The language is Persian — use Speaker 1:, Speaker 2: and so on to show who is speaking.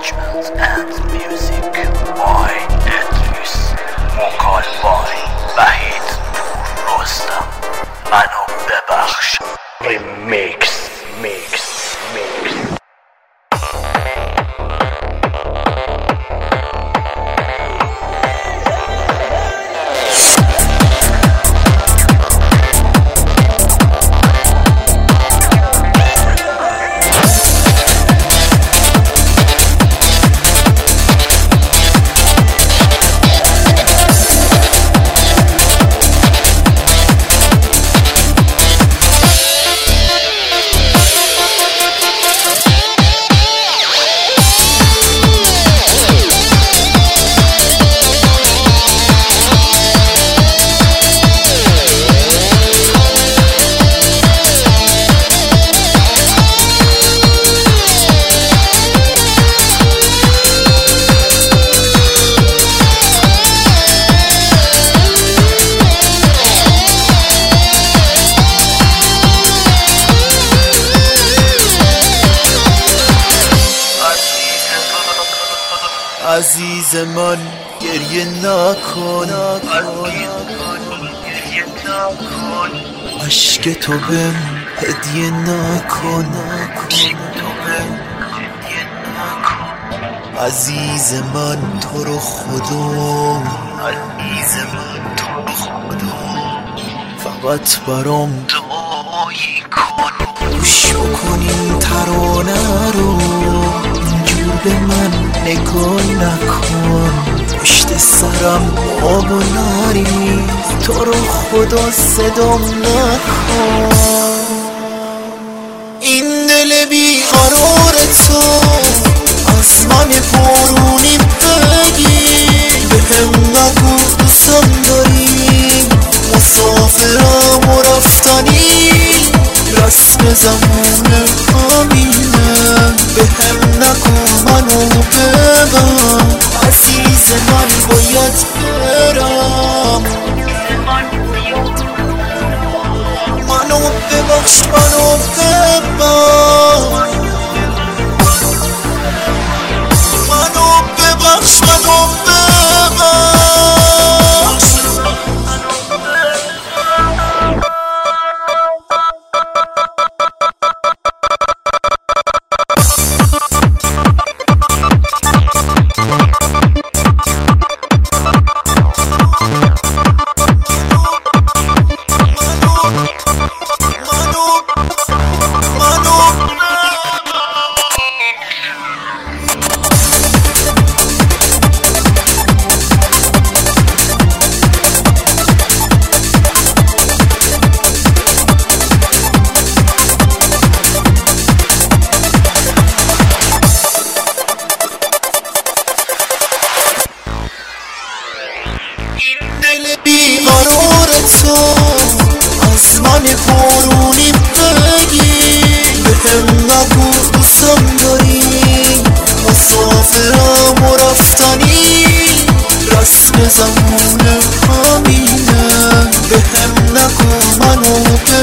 Speaker 1: Arrangements and music by Idris. Vocal by Vahid Noor Rostam. منو ببخش. Remix.
Speaker 2: عزیز من گریه نکن، عشق تو بهم هدیه نکن. عزیز من تو رو خدا، فقط برام دعایی کن. گوش بکن این ترانه رو، اینجور به من نگاه نکن. پشت سرم آب و نری، تو رو خدا صدام نکن. این دل بیقرار تو از من بارونی بگیر. بهم نگو دوستم داری، مسافرم و رفتنی، رسم زمونه همینه. بهم نگو منو ببر، عزیز من باید برم. منو ببخش، منو ببر، منو ببخش، منو ببر. بیقرار تو از من بارونی بگیر. بهم نگو دوستم داری، مسافرم و رفتنی، رسم زمونه همینه. بهم نگو منو